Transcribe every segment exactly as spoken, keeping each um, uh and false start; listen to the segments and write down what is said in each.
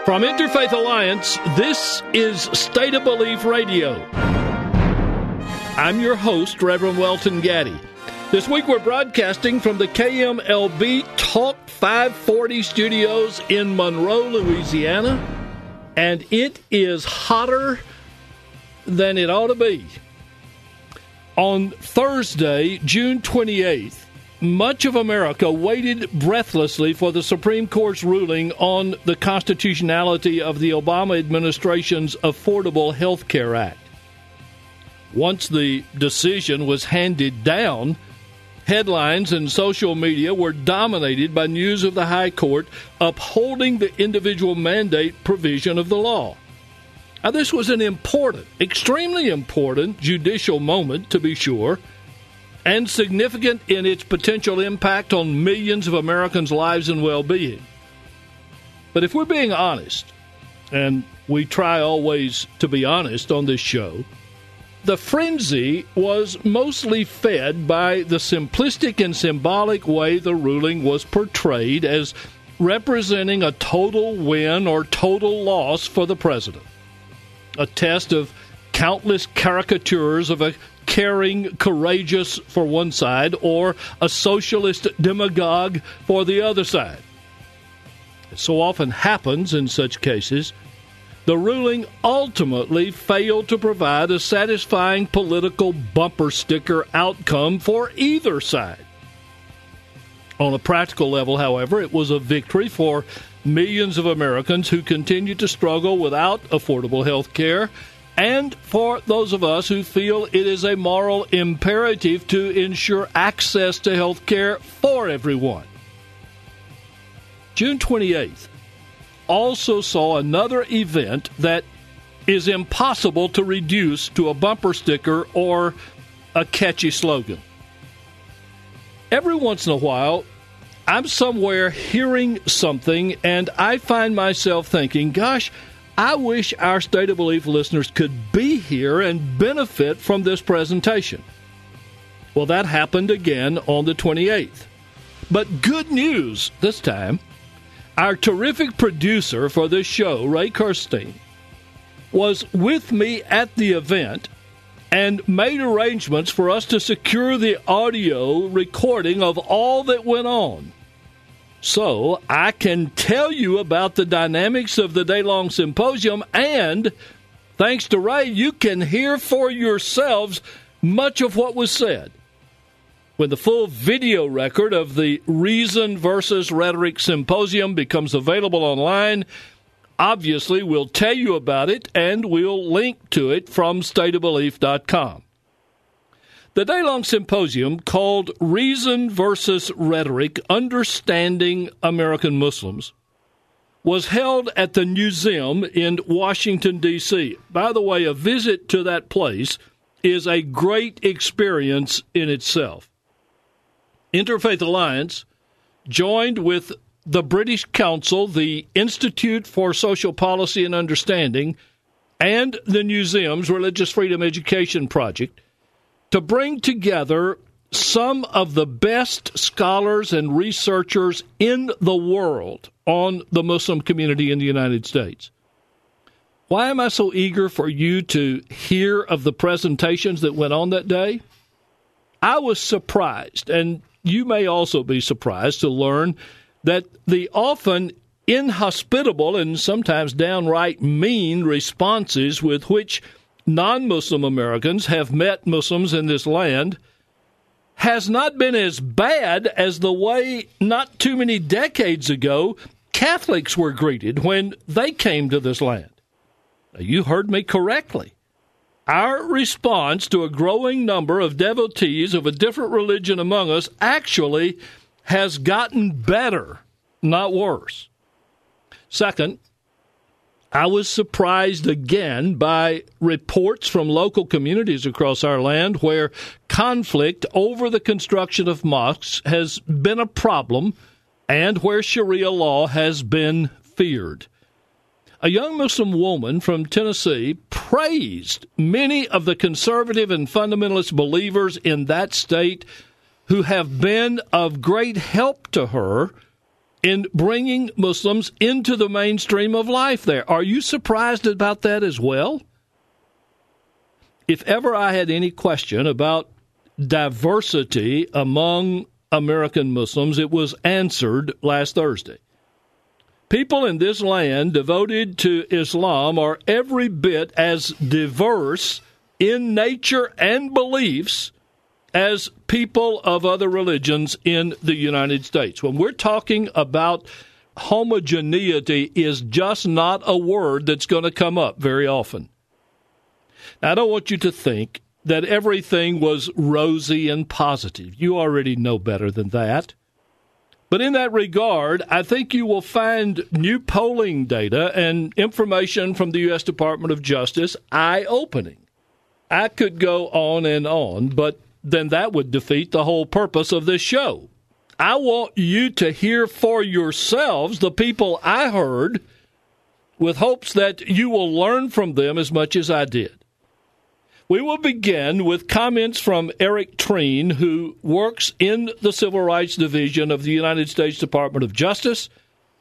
From Interfaith Alliance, this is State of Belief Radio. I'm your host, Reverend Welton Gaddy. This week we're broadcasting from the K M L B Talk five forty studios in Monroe, Louisiana, and it is hotter than it ought to be. On Thursday, June twenty-eighth, much of America waited breathlessly for the Supreme Court's ruling on the constitutionality of the Obama administration's Affordable Health Care Act. Once the decision was handed down, headlines and social media were dominated by news of the High Court upholding the individual mandate provision of the law. Now, this was an important, extremely important judicial moment, to be sure, and significant in its potential impact on millions of Americans' lives and well-being. But if we're being honest, and we try always to be honest on this show, the frenzy was mostly fed by the simplistic and symbolic way the ruling was portrayed as representing a total win or total loss for the president. A test of countless caricatures of a caring, courageous for one side, or a socialist demagogue for the other side. It so often happens in such cases, the ruling ultimately failed to provide a satisfying political bumper sticker outcome for either side. On a practical level, however, it was a victory for millions of Americans who continue to struggle without affordable health care, and for those of us who feel it is a moral imperative to ensure access to health care for everyone. June twenty-eighth also saw another event that is impossible to reduce to a bumper sticker or a catchy slogan. Every once in a while, I'm somewhere hearing something, and I find myself thinking, gosh, I wish our State of Belief listeners could be here and benefit from this presentation. Well, that happened again on the twenty-eighth. But good news this time. Our terrific producer for this show, Ray Kirstein, was with me at the event and made arrangements for us to secure the audio recording of all that went on. So I can tell you about the dynamics of the day-long symposium, and thanks to Ray, you can hear for yourselves much of what was said. When the full video record of the Reason versus Rhetoric Symposium becomes available online, obviously we'll tell you about it, and we'll link to it from state of belief dot com. The day-long symposium, called Reason versus Rhetoric, Understanding American Muslims, was held at the Museum in Washington, D C By the way, a visit to that place is a great experience in itself. Interfaith Alliance joined with the British Council, the Institute for Social Policy and Understanding, and the museum's Religious Freedom Education Project to bring together some of the best scholars and researchers in the world on the Muslim community in the United States. Why am I so eager for you to hear of the presentations that went on that day? I was surprised, and you may also be surprised to learn that the often inhospitable and sometimes downright mean responses with which non-Muslim Americans have met Muslims in this land has not been as bad as the way not too many decades ago Catholics were greeted when they came to this land. You heard me correctly. Our response to a growing number of devotees of a different religion among us actually has gotten better, not worse. Second, I was surprised again by reports from local communities across our land where conflict over the construction of mosques has been a problem and where Sharia law has been feared. A young Muslim woman from Tennessee praised many of the conservative and fundamentalist believers in that state who have been of great help to her in bringing Muslims into the mainstream of life there. Are you surprised about that as well? If ever I had any question about diversity among American Muslims, it was answered last Thursday. People in this land devoted to Islam are every bit as diverse in nature and beliefs as people of other religions in the United States. When we're talking about homogeneity, is just not a word that's going to come up very often. Now, I don't want you to think that everything was rosy and positive. You already know better than that. But in that regard, I think you will find new polling data and information from the U S Department of Justice eye-opening. I could go on and on, but then that would defeat the whole purpose of this show. I want you to hear for yourselves the people I heard, with hopes that you will learn from them as much as I did. We will begin with comments from Eric Treen, who works in the Civil Rights Division of the United States Department of Justice.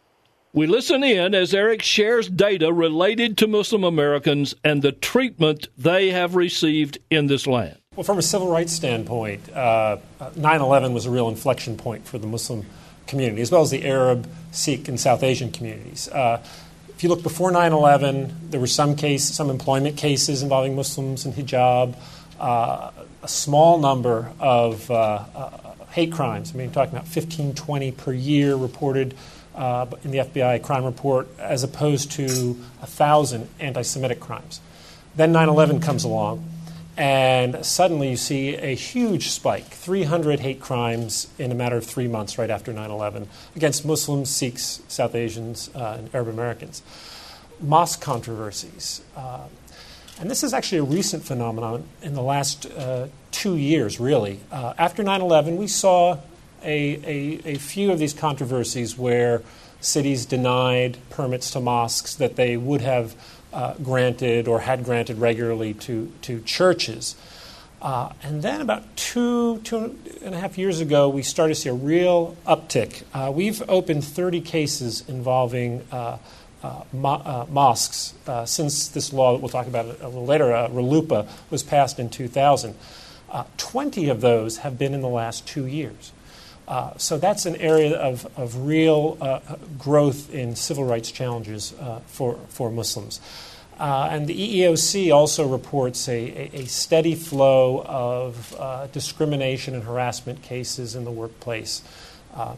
We listen in as Eric shares data related to Muslim Americans and the treatment they have received in this land. Well, from a civil rights standpoint, uh, nine eleven was a real inflection point for the Muslim community, as well as the Arab, Sikh, and South Asian communities. Uh, if you look before nine eleven, there were some case, some employment cases involving Muslims and hijab, uh, a small number of uh, uh, hate crimes. I mean, you're talking about fifteen, twenty per year reported uh, in the F B I crime report, as opposed to one thousand anti-Semitic crimes. Then nine eleven comes along. And suddenly you see a huge spike, three hundred hate crimes in a matter of three months right after nine eleven against Muslims, Sikhs, South Asians, uh, and Arab Americans. Mosque controversies. Uh, and this is actually a recent phenomenon in the last uh, two years, really. Uh, after nine eleven, we saw a, a, a few of these controversies where cities denied permits to mosques that they would have Uh, granted or had granted regularly to, to churches. Uh, and then about two, two and a half years ago, we started to see a real uptick. Uh, we've opened thirty cases involving uh, uh, mo- uh, mosques uh, since this law that we'll talk about a little later, uh, RLUIPA, was passed in two thousand. Uh, twenty of those have been in the last two years. Uh, so that's an area of, of real uh, growth in civil rights challenges uh, for, for Muslims. Uh, and the E E O C also reports a, a, a steady flow of uh, discrimination and harassment cases in the workplace. Uh,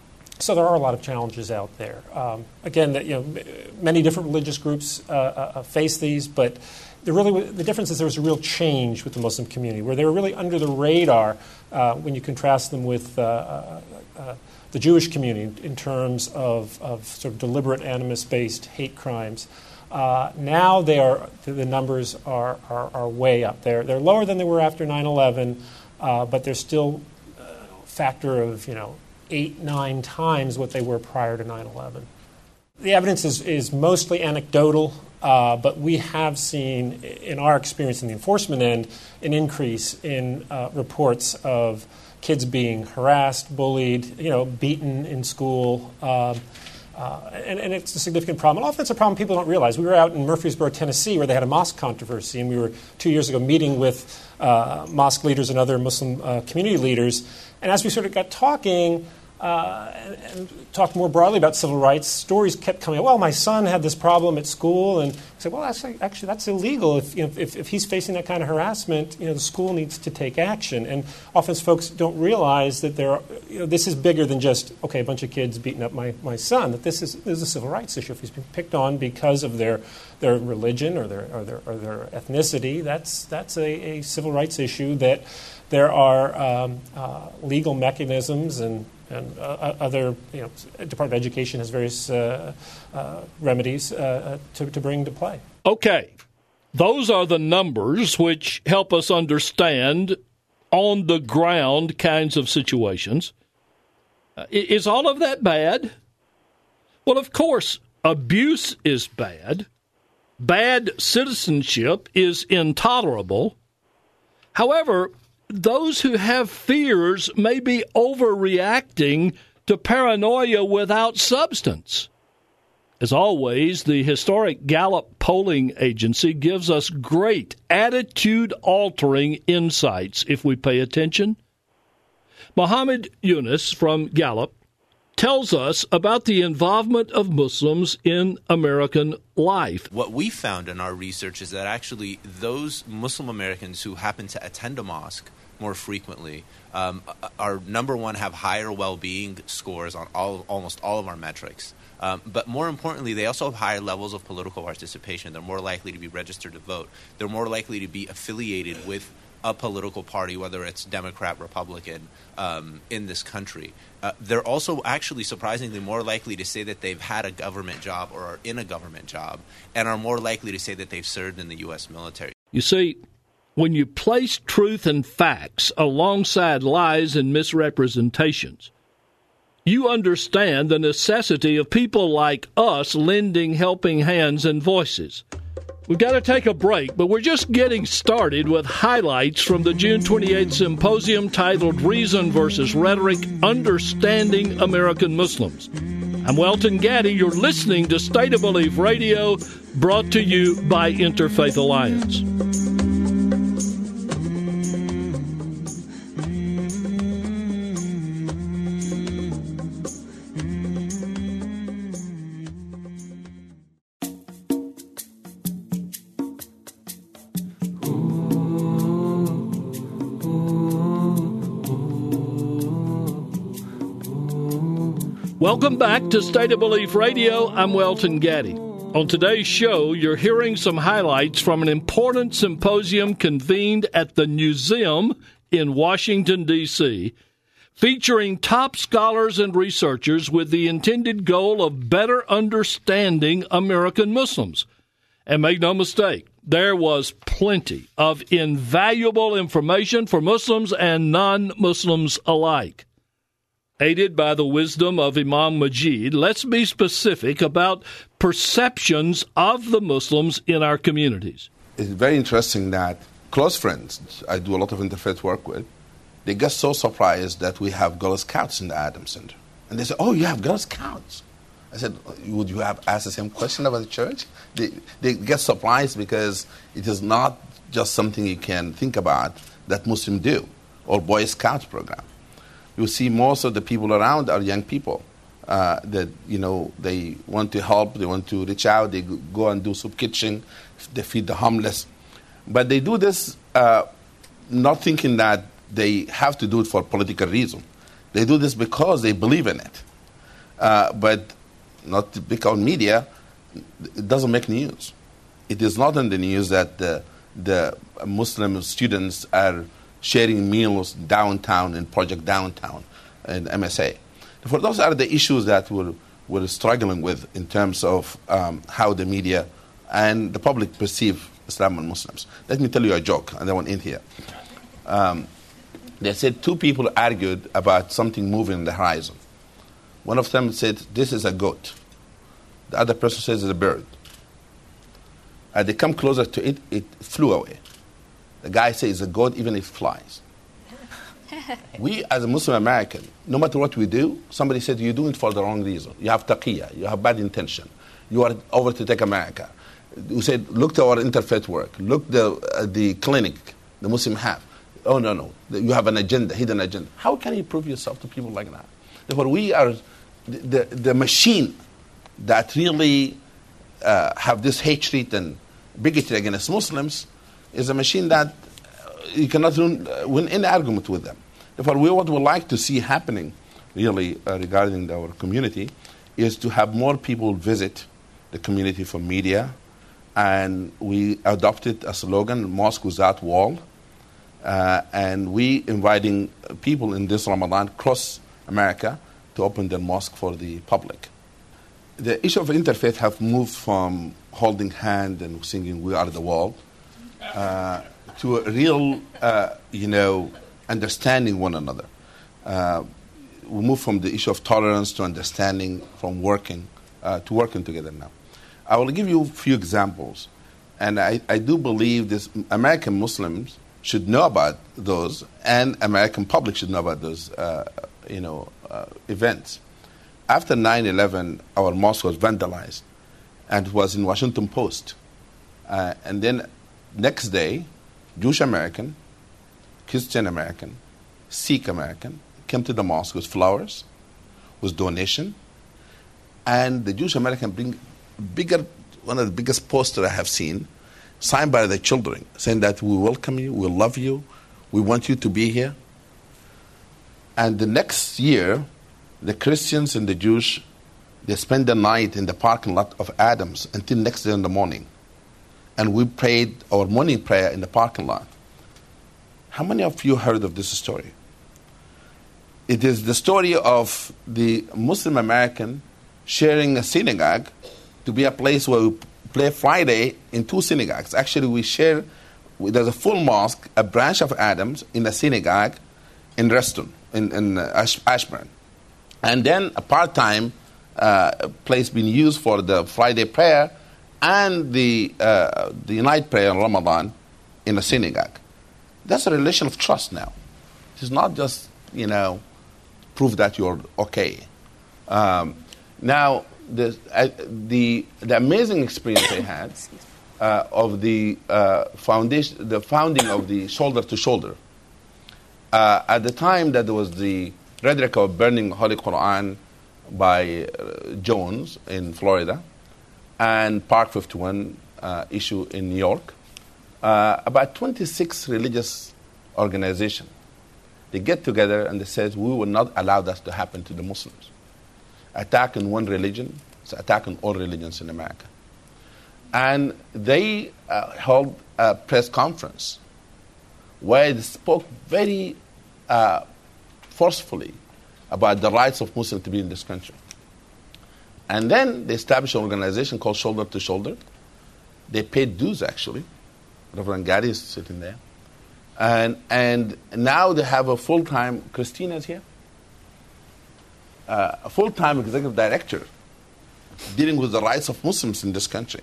so there are a lot of challenges out there. Um, again, that, you know, many different religious groups uh, uh, face these, but the, really, the difference is there was a real change with the Muslim community, where they were really under the radar uh, when you contrast them with uh, uh, uh, the Jewish community in terms of, of sort of deliberate animus-based hate crimes. Uh, now they are the numbers are, are, are way up. They're they're lower than they were after nine eleven, uh, but they're still a factor of you know eight nine times what they were prior to nine eleven. The evidence is is mostly anecdotal, uh, but we have seen in our experience in the enforcement end an increase in uh, reports of kids being harassed, bullied, you know, beaten in school. Uh, Uh, and, and it's a significant problem. And often it's a problem people don't realize. We were out in Murfreesboro, Tennessee, where they had a mosque controversy, and we were two years ago meeting with uh, mosque leaders and other Muslim uh, community leaders. And as we sort of got talking uh, and, and talked more broadly about civil rights, stories kept coming up. Well, my son had this problem at school, and I said, well, actually, actually that's illegal. If, you know, if, if he's facing that kind of harassment, you know, the school needs to take action. And often folks don't realize that there are, you know, this is bigger than just, okay, a bunch of kids beating up my, my son, that this is, this is a civil rights issue. If he's been picked on because of their their religion or their or their, or their ethnicity, that's that's a, a civil rights issue that there are um, uh, legal mechanisms and and uh, other, you know, Department of Education has various uh, uh, remedies uh, to, to bring to play. Okay. Those are the numbers which help us understand on-the-ground kinds of situations. Uh, is all of that bad? Well, of course, abuse is bad. Bad citizenship is intolerable. However, those who have fears may be overreacting to paranoia without substance. As always, the historic Gallup polling agency gives us great attitude-altering insights if we pay attention. Muhammad Yunus from Gallup tells us about the involvement of Muslims in American life. What we found in our research is that actually those Muslim Americans who happen to attend a mosque more frequently um, are, number one, have higher well-being scores on all, almost all of our metrics. Um, but more importantly, they also have higher levels of political participation. They're more likely to be registered to vote. They're more likely to be affiliated with a political party, whether it's Democrat, Republican, um, in this country. Uh, they're also actually surprisingly more likely to say that they've had a government job or are in a government job, and are more likely to say that they've served in the U S military. You see, when you place truth and facts alongside lies and misrepresentations, you understand the necessity of people like us lending helping hands and voices. We've got to take a break, but we're just getting started with highlights from the June twenty-eighth symposium titled Reason versus Rhetoric, Understanding American Muslims. I'm Welton Gaddy. You're listening to State of Belief Radio, brought to you by Interfaith Alliance. Welcome back to State of Belief Radio. I'm Welton Gaddy. On today's show, you're hearing some highlights from an important symposium convened at the Museum in Washington, D C, featuring top scholars and researchers with the intended goal of better understanding American Muslims. And make no mistake, there was plenty of invaluable information for Muslims and non-Muslims alike. Aided by the wisdom of Imam Majid, let's be specific about perceptions of the Muslims in our communities. It's very interesting that close friends I do a lot of interfaith work with, they get so surprised that we have Girl Scouts in the Adams Center. And they say, oh, you have Girl Scouts. I said, would you have asked the same question about the church? They, they get surprised because it is not just something you can think about that Muslims do, or Boy Scouts program. You see most of the people around are young people uh, that, you know, they want to help, they want to reach out, they go and do soup kitchen, they feed the homeless. But they do this uh, not thinking that they have to do it for political reason. They do this because they believe in it. Uh, but not because media, it doesn't make news. It is not in the news that the, the Muslim students are sharing meals downtown in Project Downtown in M S A. For those are the issues that we're, we're struggling with in terms of um, how the media and the public perceive Islam and Muslims. Let me tell you a joke, and I want in here. Um, they said two people argued about something moving in the horizon. One of them said, this is a goat. The other person says it's a bird. As they come closer to it, it flew away. The guy says it's a goat even if it flies. We, as a Muslim American, no matter what we do, somebody said you're doing it for the wrong reason. You have taqiyya, you have bad intention. You are over to take America. We said, look to our interfaith work. Look the uh, the clinic the Muslim have. Oh, no, no. You have an agenda, hidden agenda. How can you prove yourself to people like that? Therefore, we are the, the, the machine that really uh, have this hatred and bigotry against Muslims is a machine that you cannot win, uh, win any argument with them. Therefore, we, what we would like to see happening, really, uh, regarding our community, is to have more people visit the community from media. And we adopted a slogan, Mosque Without Wall. Uh, and we inviting people in this Ramadan across America to open their mosque for the public. The issue of interfaith have moved from holding hand and singing We Are the World uh, to a real, uh, you know, understanding one another. Uh, we move from the issue of tolerance to understanding, from working uh, to working together now. I will give you a few examples. And I, I do believe this American Muslims should know about those, and American public should know about those uh, you know, uh, events. After nine eleven, our mosque was vandalized, and it was in Washington Post. Uh, and then next day, Jewish American, Christian American, Sikh American came to the mosque with flowers, with donation, and the Jewish American bring bigger, one of the biggest posters I have seen, signed by the children, saying that we welcome you, we love you, we want you to be here. And the next year, the Christians and the Jews, they spend the night in the parking lot of Adams until next day in the morning. And we prayed our morning prayer in the parking lot. How many of you heard of this story? It is the story of the Muslim American sharing a synagogue to be a place where we play Friday in two synagogues. Actually, we share, there's a full mosque, a branch of Adams in a synagogue in Reston, in, in Ash, Ashburn. And then a part-time uh, place being used for the Friday prayer and the, uh, the night prayer in Ramadan in a synagogue. That's a relation of trust now. It's not just, you know, prove that you're okay. Um, now, the, uh, the the amazing experience they had uh, of the uh, foundation, the founding of the Shoulder to Shoulder. Uh, at the time that there was the rhetoric of burning Holy Quran by uh, Jones in Florida and Park fifty-one uh, issue in New York, uh, about twenty-six religious organizations, they get together and they said, we will not allow that to happen to the Muslims. Attacking one religion is attacking all religions in America. And they uh, held a press conference where they spoke very uh, forcefully about the rights of Muslims to be in this country. And then they established an organization called Shoulder to Shoulder. They paid dues, actually. Reverend Gary is sitting there. And and now they have a full-time, Christina's here, uh, a full-time executive director dealing with the rights of Muslims in this country.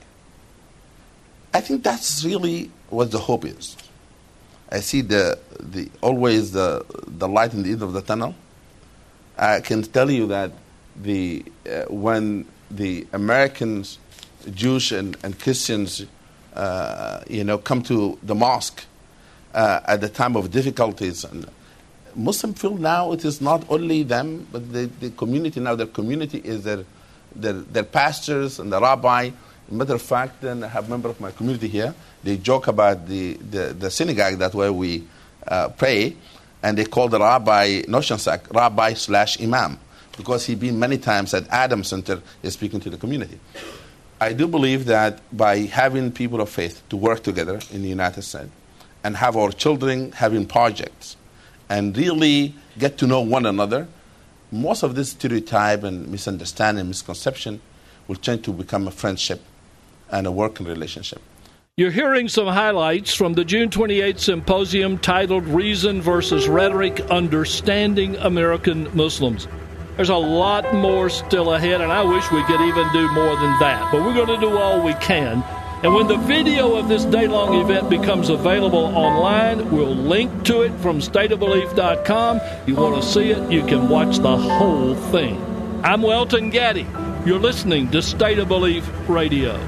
I think that's really what the hope is. I see the the always the the light in the end of the tunnel. I can tell you that the uh, when the Americans, Jews and, and Christians, uh, you know, come to the mosque uh, at the time of difficulties, and Muslims feel now it is not only them, but the, the community now. Their community is their their, their pastors and the rabbi. Matter of fact, then I have a member of my community here. They joke about the, the, the synagogue that where we uh, pray, and they call the rabbi Noshansak rabbi slash imam because he been many times at Adams Center is speaking to the community. I do believe that by having people of faith to work together in the United States and have our children having projects and really get to know one another, most of this stereotype and misunderstanding, misconception will change to become a friendship and a working relationship. You're hearing some highlights from the June twenty-eighth symposium titled Reason versus Rhetoric, Understanding American Muslims. There's a lot more still ahead, and I wish we could even do more than that. But we're going to do all we can. And when the video of this day-long event becomes available online, we'll link to it from state of belief dot com. If you want to see it, you can watch the whole thing. I'm Welton Gaddy. You're listening to State of Belief Radio.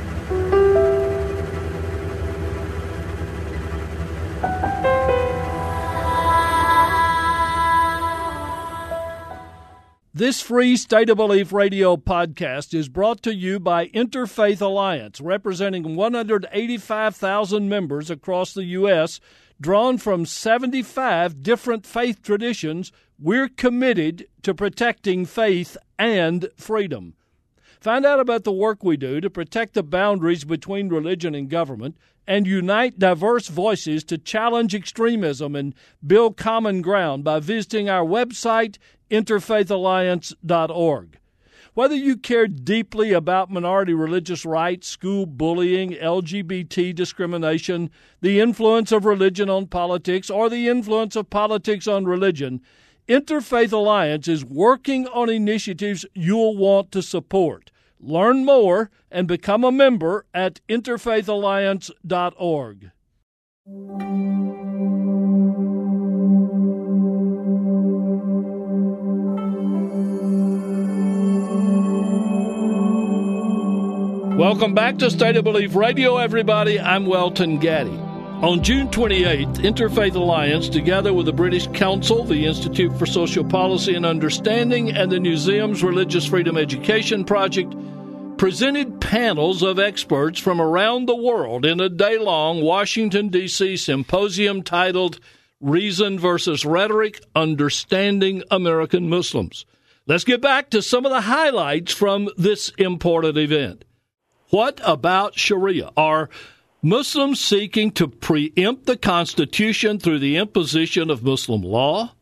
This free State of Belief Radio podcast is brought to you by Interfaith Alliance, representing one hundred eighty-five thousand members across the U S, drawn from seventy-five different faith traditions. We're committed to protecting faith and freedom. Find out about the work we do to protect the boundaries between religion and government and unite diverse voices to challenge extremism and build common ground by visiting our website, interfaith alliance dot org. Whether you care deeply about minority religious rights, school bullying, L G B T discrimination, the influence of religion on politics, or the influence of politics on religion, Interfaith Alliance is working on initiatives you'll want to support. Learn more and become a member at interfaith alliance dot org. Welcome back to State of Belief Radio, everybody. I'm Welton Gaddy. On June twenty-eighth, Interfaith Alliance, together with the British Council, the Institute for Social Policy and Understanding, and the Museum's Religious Freedom Education Project, presented panels of experts from around the world in a day-long Washington, D C symposium titled Reason versus Rhetoric, Understanding American Muslims. Let's get back to some of the highlights from this important event. What about Sharia? Are Muslims seeking to preempt the Constitution through the imposition of Muslim law?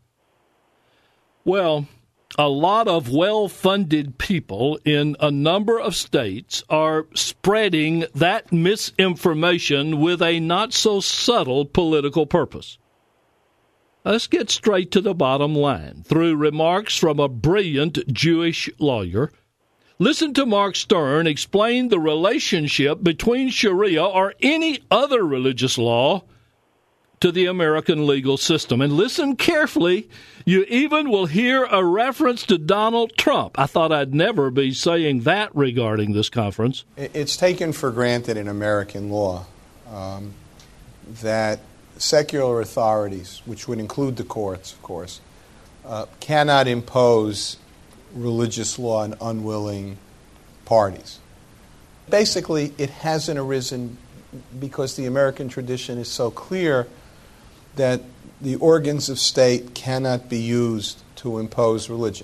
Well, a lot of well-funded people in a number of states are spreading that misinformation with a not-so-subtle political purpose. Let's get straight to the bottom line through remarks from a brilliant Jewish lawyer. Listen to Mark Stern explain the relationship between Sharia or any other religious law to the American legal system. And listen carefully. You even will hear a reference to Donald Trump. I thought I'd never be saying that regarding this conference. It's taken for granted in American law um, that secular authorities, which would include the courts, of course, uh, cannot impose religious law on unwilling parties. Basically, it hasn't arisen because the American tradition is so clear that the organs of state cannot be used to impose religion.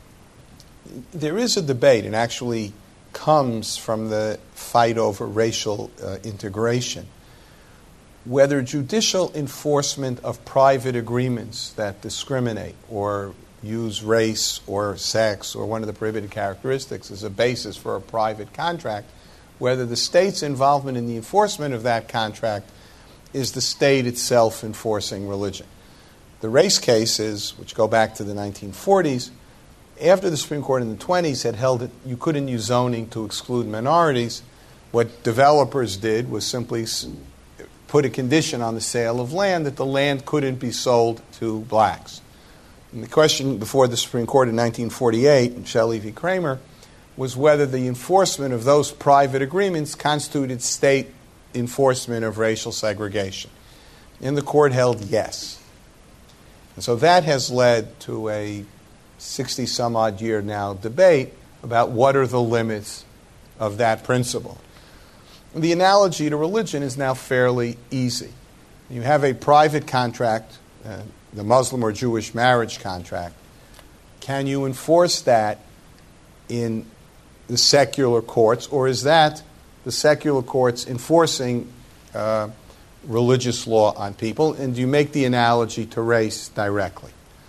There is a debate, and actually comes from the fight over racial uh, integration, whether judicial enforcement of private agreements that discriminate or use race or sex or one of the prohibited characteristics as a basis for a private contract, whether the state's involvement in the enforcement of that contract is the state itself enforcing religion. The race cases, which go back to the nineteen forties, after the Supreme Court in the twenties had held that you couldn't use zoning to exclude minorities, what developers did was simply put a condition on the sale of land that the land couldn't be sold to blacks. And the question before the Supreme Court in nineteen forty-eight, in Shelley v. Kramer, was whether the enforcement of those private agreements constituted state enforcement of racial segregation. And the court held yes. And so that has led to a sixty-some-odd year now debate about what are the limits of that principle. And the analogy to religion is now fairly easy. You have a private contract, uh, the Muslim or Jewish marriage contract. Can you enforce that in the secular courts, or is that the secular courts enforcing uh, religious law on people? And do you make the analogy to race directly?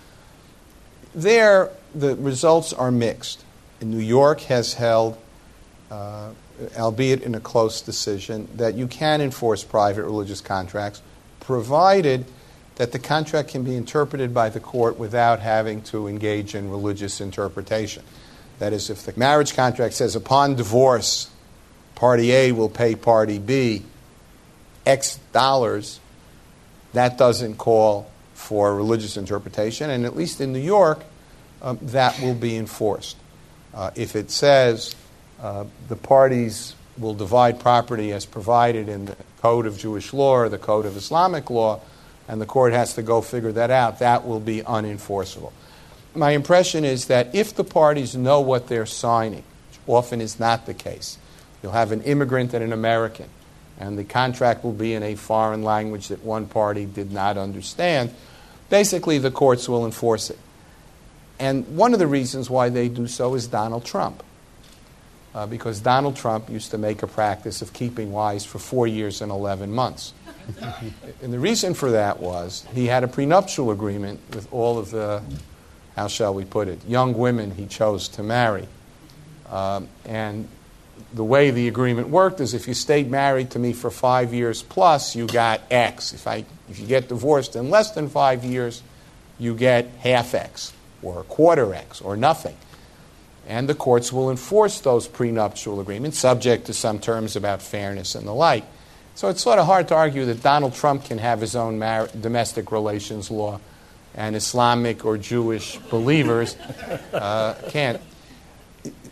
There, the results are mixed. And New York has held, uh, albeit in a close decision, that you can enforce private religious contracts, provided that the contract can be interpreted by the court without having to engage in religious interpretation. That is, if the marriage contract says upon divorce, party A will pay party B X dollars, that doesn't call for religious interpretation, and at least in New York, um, that will be enforced. Uh, if it says uh, the parties will divide property as provided in the Code of Jewish Law or the Code of Islamic Law, and the court has to go figure that out, that will be unenforceable. My impression is that if the parties know what they're signing, which often is not the case, you'll have an immigrant and an American, and the contract will be in a foreign language that one party did not understand, basically the courts will enforce it. And one of the reasons why they do so is Donald Trump. Uh, because Donald Trump used to make a practice of keeping wives for four years and eleven months. And the reason for that was he had a prenuptial agreement with all of the, how shall we put it, young women he chose to marry. Um, and the way the agreement worked is if you stayed married to me for five years plus, you got X. If I, if you get divorced in less than five years, you get half X or a quarter X or nothing. And the courts will enforce those prenuptial agreements, subject to some terms about fairness and the like. So it's sort of hard to argue that Donald Trump can have his own mar- domestic relations law and Islamic or Jewish believers uh, can't.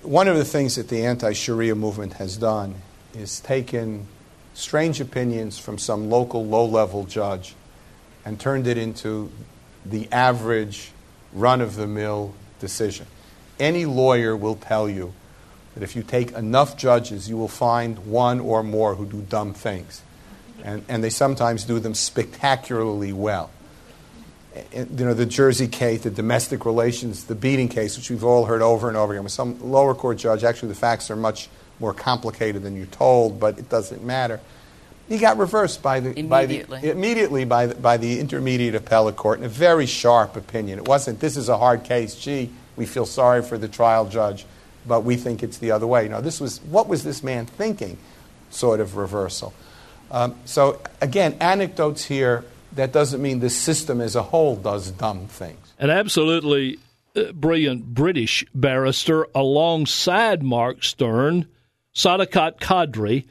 one of the things that the anti-Sharia movement has done is taken strange opinions from some local low-level judge and turned it into the average run-of-the-mill decision. Any lawyer will tell you that if you take enough judges, you will find one or more who do dumb things. And, and they sometimes do them spectacularly well. And, you know, the Jersey case, the domestic relations, the beating case, which we've all heard over and over again. With some lower court judge, actually the facts are much more complicated than you're told, but it doesn't matter. He got reversed by the immediately by the, immediately by the, by the intermediate appellate court in a very sharp opinion. It wasn't, this is a hard case, gee, we feel sorry for the trial judge, but we think it's the other way. No, this was, what was this man thinking, sort of reversal. Um, so, again, anecdotes here, that doesn't mean the system as a whole does dumb things. An absolutely uh, brilliant British barrister alongside Mark Stern, Sadiqat Qadri,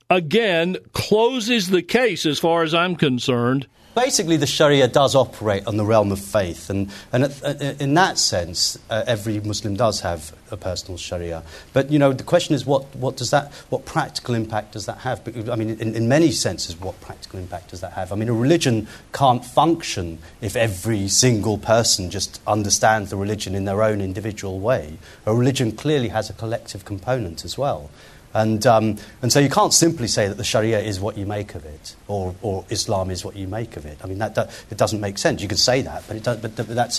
again closes the case as far as I'm concerned. Basically, the Sharia does operate on the realm of faith, and, and in that sense, uh, every Muslim does have a personal Sharia. But, you know, the question is, what, what does that, what practical impact does that have? I mean, in, in many senses, what practical impact does that have? I mean, a religion can't function if every single person just understands the religion in their own individual way. A religion clearly has a collective component as well. And um, and so you can't simply say that the Sharia is what you make of it, or, or Islam is what you make of it. I mean, that, that it doesn't make sense. You could say that, but it does, but, but that's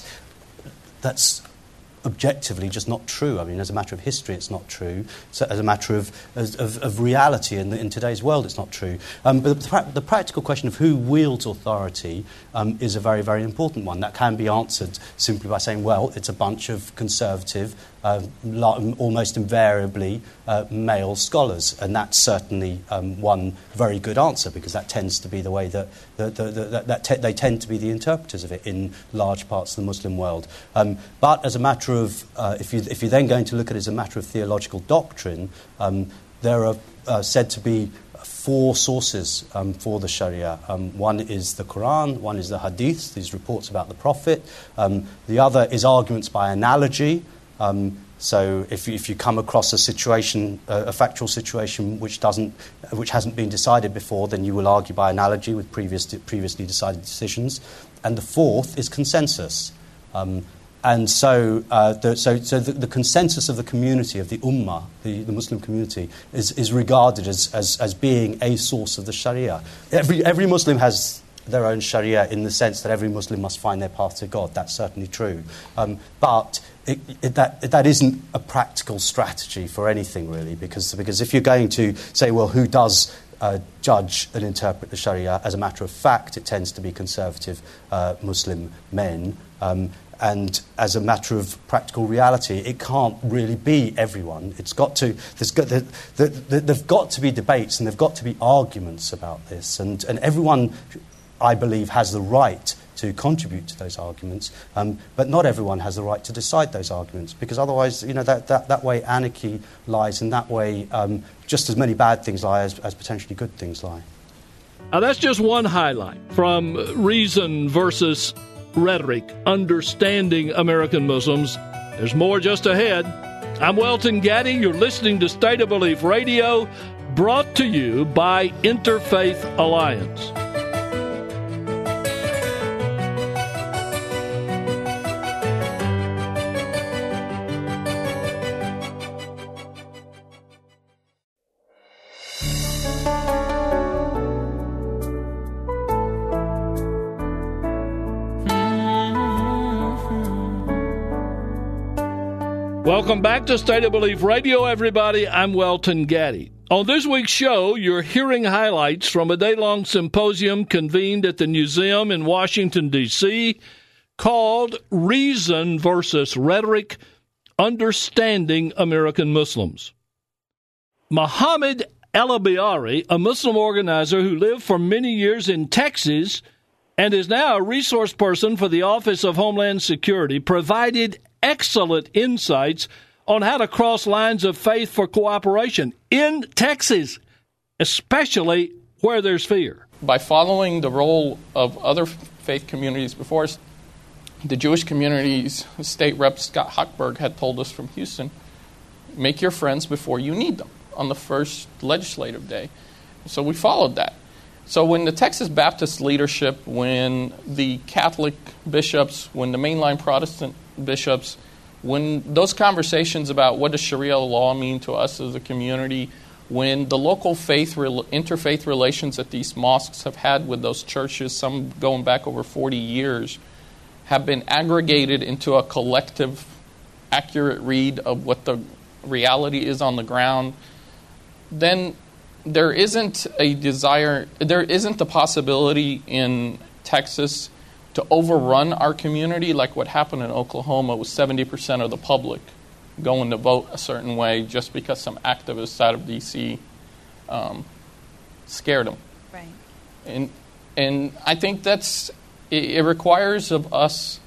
that's objectively just not true. I mean, as a matter of history, it's not true. So as a matter of of, of reality in, the, in today's world, it's not true. Um, but the, the practical question of who wields authority um, is a very, very important one. That can be answered simply by saying, well, it's a bunch of conservative, Uh, almost invariably uh, male scholars, and that's certainly um, one very good answer, because that tends to be the way that, the, the, the, that, that te- they tend to be the interpreters of it in large parts of the Muslim world. Um, but as a matter of, uh, if, you, if you're then going to look at it as a matter of theological doctrine, um, there are uh, said to be four sources um, for the Sharia. Um, one is the Quran, one is the Hadith, these reports about the Prophet. Um, the other is arguments by analogy. Um, so if you, if you come across a situation, uh, a factual situation which doesn't, which hasn't been decided before, then you will argue by analogy with previous, previously decided decisions. And the fourth is consensus. Um, and so, uh, the, so, so the, the consensus of the community, of the Ummah, the, the Muslim community, is, is regarded as, as, as being a source of the Sharia. Every, every Muslim has their own Sharia in the sense that every Muslim must find their path to God. That's certainly true. Um, but it, it, that, that isn't a practical strategy for anything, really, because, because if you're going to say, well, who does uh, judge and interpret the Sharia, as a matter of fact, it tends to be conservative uh, Muslim men. Um, and as a matter of practical reality, it can't really be everyone. It's got to. There's got the, the, the, there've got to be debates, and there've got to be arguments about this, and and everyone, I believe, has the right to contribute to those arguments, um, but not everyone has the right to decide those arguments, because otherwise, you know, that, that, that way anarchy lies, and that way um, just as many bad things lie as, as potentially good things lie. Now, that's just one highlight from Reason versus Rhetoric, Understanding American Muslims. There's more just ahead. I'm Welton Gaddy. You're listening to State of Belief Radio, brought to you by Interfaith Alliance. Welcome back to State of Belief Radio, everybody. I'm Welton Gaddy. On this week's show, you're hearing highlights from a day-long symposium convened at the Museum in Washington, D C, called Reason versus Rhetoric, Understanding American Muslims. Mohammed El-Abiari, a Muslim organizer who lived for many years in Texas and is now a resource person for the Office of Homeland Security, provided excellent insights on how to cross lines of faith for cooperation in Texas, especially where there's fear. By following the role of other faith communities before us, the Jewish community's state rep Scott Hochberg had told us from Houston make your friends before you need them on the first legislative day. So we followed that. So when the Texas Baptist leadership, when the Catholic bishops, when the mainline Protestant bishops, when those conversations about what does Sharia law mean to us as a community, when the local faith, interfaith relations that these mosques have had with those churches, some going back over forty years, have been aggregated into a collective, accurate read of what the reality is on the ground, then there isn't a desire, there isn't the possibility in Texas to overrun our community like what happened in Oklahoma with seventy percent of the public going to vote a certain way just because some activists out of D C um, scared them. Right. And and I think that's, it, it requires of us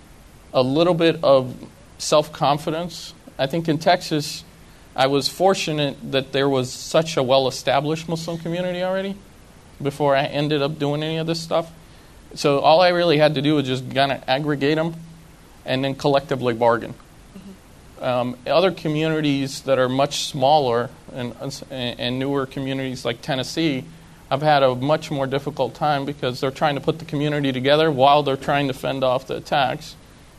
a little bit of self-confidence. I think in Texas, I was fortunate that there was such a well-established Muslim community already before I ended up doing any of this stuff. So all I really had to do was just kind of aggregate them and then collectively bargain. Mm-hmm. Um, other communities that are much smaller and, and newer communities like Tennessee, I've had a much more difficult time because they're trying to put the community together while they're trying to fend off the attacks.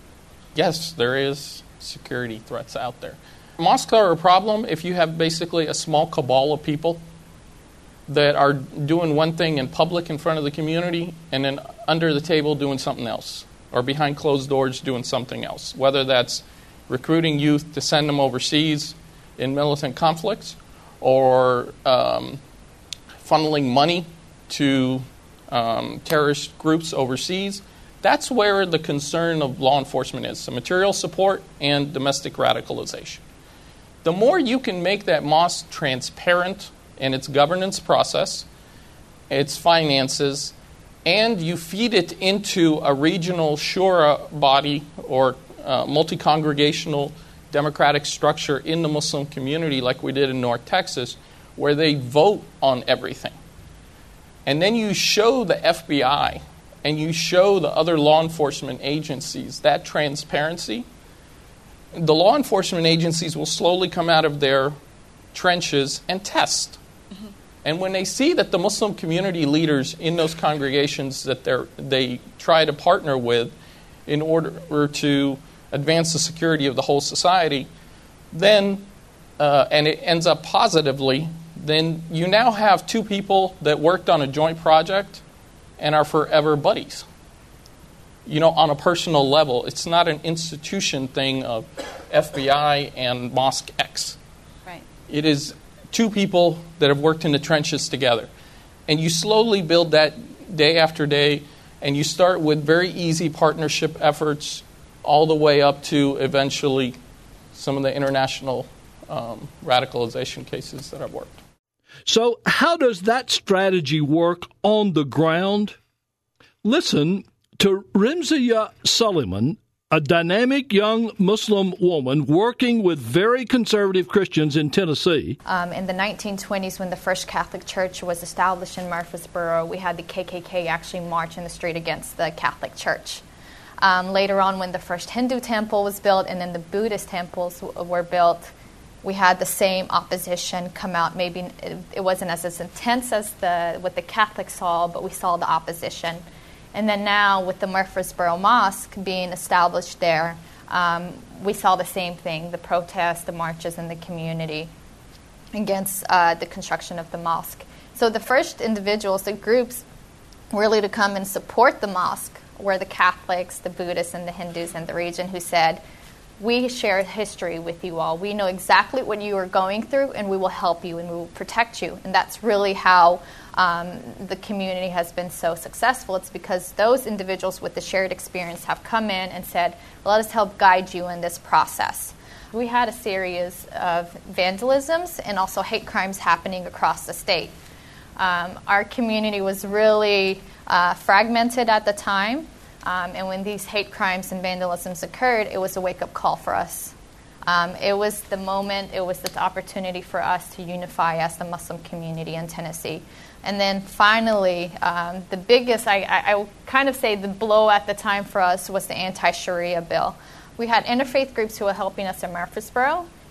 Yes, there is security threats out there. Mosques are a problem if you have basically a small cabal of people that are doing one thing in public in front of the community and then under the table doing something else, or behind closed doors doing something else, whether that's recruiting youth to send them overseas in militant conflicts or um, funneling money to um, terrorist groups overseas. That's where the concern of law enforcement is, so material support and domestic radicalization. The more you can make that mosque transparent in its governance process, its finances, and you feed it into a regional shura body or uh, multi-congregational democratic structure in the Muslim community like we did in North Texas, where they vote on everything. And then you show the F B I and you show the other law enforcement agencies that transparency, the law enforcement agencies will slowly come out of their trenches and test. Mm-hmm. And when they see that the Muslim community leaders in those congregations that they they try to partner with in order to advance the security of the whole society, then, uh, and it ends up positively, then you now have two people that worked on a joint project and are forever buddies. You know, on a personal level. It's not an institution thing of F B I and Mosque X. Right. It is two people that have worked in the trenches together. And you slowly build that day after day, and you start with very easy partnership efforts all the way up to eventually some of the international um, radicalization cases that I've worked. So how does that strategy work on the ground? Listen to Rimziya Suleiman, a dynamic young Muslim woman working with very conservative Christians in Tennessee. Um, in the nineteen twenties, when the first Catholic Church was established in Murfreesboro, we had the K K K actually march in the street against the Catholic Church. Um, later on, when the first Hindu temple was built and then the Buddhist temples w- were built, we had the same opposition come out. Maybe it, it wasn't as, as intense as the what the Catholics saw, but we saw the opposition. And then now, with the Murfreesboro Mosque being established there, um, we saw the same thing, the protests, the marches in the community against uh, the construction of the mosque. So the first individuals, the groups, really to come and support the mosque were the Catholics, the Buddhists, and the Hindus in the region who said, we share history with you all. We know exactly what you are going through, and we will help you, and we will protect you. And that's really how um, the community has been so successful. It's because those individuals with the shared experience have come in and said, let us help guide you in this process. We had a series of vandalisms and also hate crimes happening across the state. Um, our community was really uh, fragmented at the time. Um, and when these hate crimes and vandalisms occurred, it was a wake-up call for us. Um, it was the moment, it was the opportunity for us to unify as the Muslim community in Tennessee. And then finally, um, the biggest, I, I, I will kind of say the blow at the time for us was the anti-Sharia bill. We had interfaith groups who were helping us in Murfreesboro,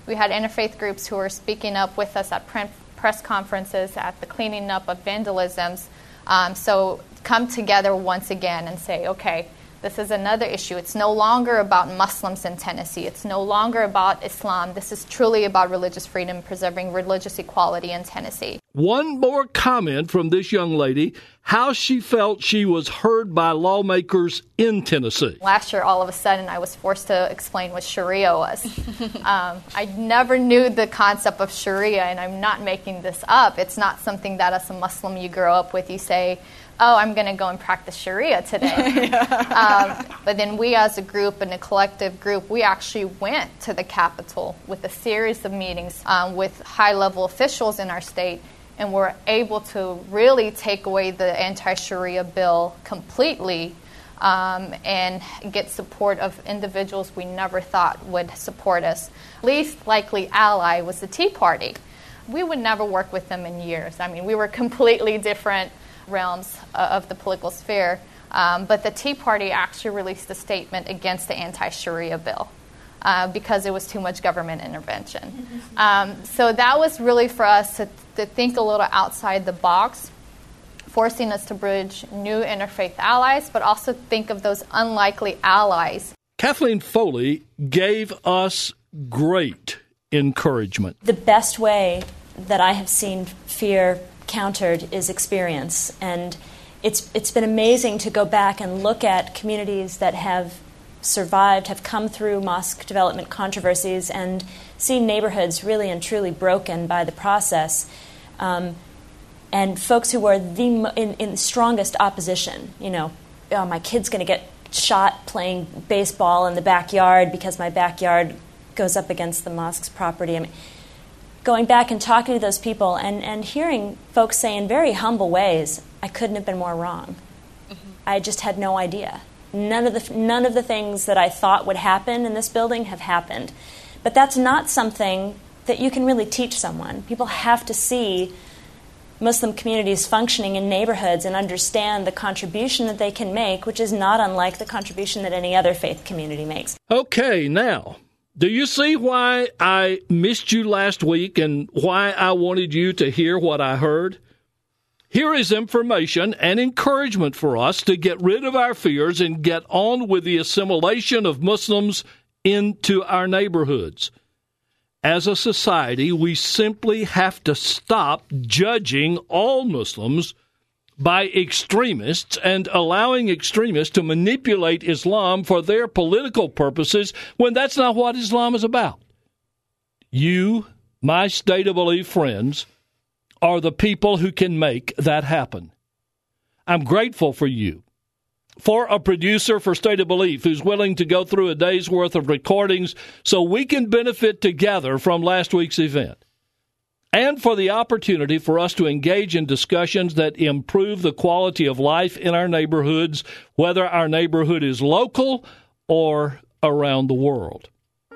We had interfaith groups who were speaking up with us at pre- press conferences, at the cleaning up of vandalisms. Um, so come together once again and say, okay, this is another issue. It's no longer about Muslims in Tennessee. It's no longer about Islam. This is truly about religious freedom, preserving religious equality in Tennessee. One more comment from this young lady, how she felt she was heard by lawmakers in Tennessee. Last year, all of a sudden, I was forced to explain what Sharia was. um, I never knew the concept of Sharia, and I'm not making this up. It's not something that as a Muslim you grow up with. You say, oh, I'm going to go and practice Sharia today. um, but then we as a group and a collective group, we actually went to the Capitol with a series of meetings um, with high-level officials in our state, and were able to really take away the anti-Sharia bill completely um, and get support of individuals we never thought would support us. Least likely ally was the Tea Party. We would never work with them in years. I mean, we were completely different realms of the political sphere. Um, but the Tea Party actually released a statement against the anti-Sharia bill uh, because it was too much government intervention. Um, so that was really for us to, to think a little outside the box, forcing us to bridge new interfaith allies, but also think of those unlikely allies. Kathleen Foley gave us great encouragement. The best way that I have seen fear countered is experience, and it's it's been amazing to go back and look at communities that have survived, have come through mosque development controversies, and see neighborhoods really and truly broken by the process, um, and folks who are the in, in strongest opposition. You know, oh, my kid's going to get shot playing baseball in the backyard because my backyard goes up against the mosque's property. I mean, going back and talking to those people and, and hearing folks say in very humble ways, I couldn't have been more wrong. Mm-hmm. I just had no idea. None of the none of the things that I thought would happen in this building have happened. But that's not something that you can really teach someone. People have to see Muslim communities functioning in neighborhoods and understand the contribution that they can make, which is not unlike the contribution that any other faith community makes. Okay, now, do you see why I missed you last week and why I wanted you to hear what I heard? Here is information and encouragement for us to get rid of our fears and get on with the assimilation of Muslims into our neighborhoods. As a society, we simply have to stop judging all Muslims by extremists and allowing extremists to manipulate Islam for their political purposes when that's not what Islam is about. You, my State of Belief friends, are the people who can make that happen. I'm grateful for you. For a producer for State of Belief who's willing to go through a day's worth of recordings so we can benefit together from last week's event. And for the opportunity for us to engage in discussions that improve the quality of life in our neighborhoods, whether our neighborhood is local or around the world.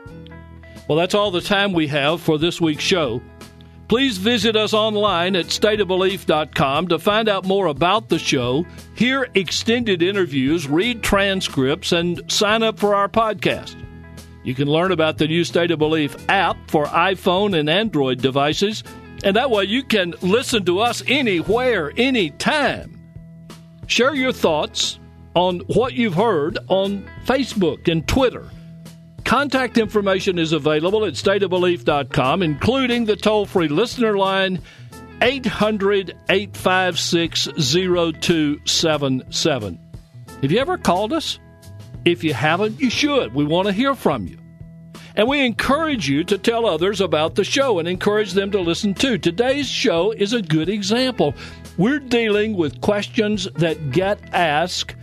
Well, that's all the time we have for this week's show. Please visit us online at state of belief dot com to find out more about the show, hear extended interviews, read transcripts, and sign up for our podcast. You can learn about the new State of Belief app for iPhone and Android devices, and that way you can listen to us anywhere, anytime. Share your thoughts on what you've heard on Facebook and Twitter. Contact information is available at state of belief dot com, including the toll-free listener line, eight hundred, eight five six, zero two seven seven. Have you ever called us? If you haven't, you should. We want to hear from you. And we encourage you to tell others about the show and encourage them to listen too. Today's show is a good example. We're dealing with questions that get asked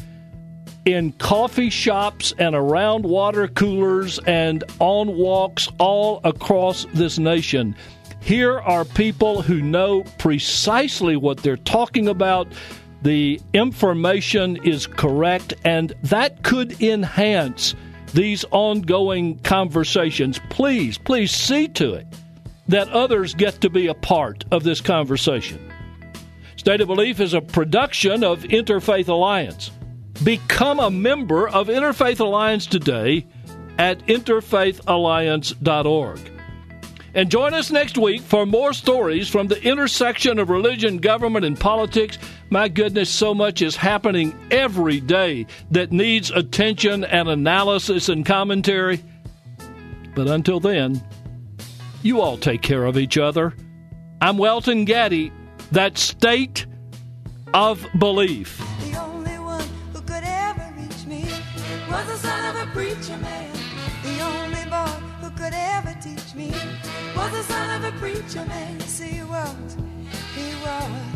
in coffee shops and around water coolers and on walks all across this nation. Here are people who know precisely what they're talking about. The information is correct, and that could enhance these ongoing conversations. Please, please see to it that others get to be a part of this conversation. State of Belief is a production of Interfaith Alliance. Become a member of Interfaith Alliance today at interfaith alliance dot org. And join us next week for more stories from the intersection of religion, government, and politics. My goodness, so much is happening every day that needs attention and analysis and commentary. But until then, you all take care of each other. I'm Welton Gaddy, that state of belief. The only one who could ever reach me was the son of a preacher man. The only boy who could ever teach me was the son of a preacher man. Yes, he was, he was.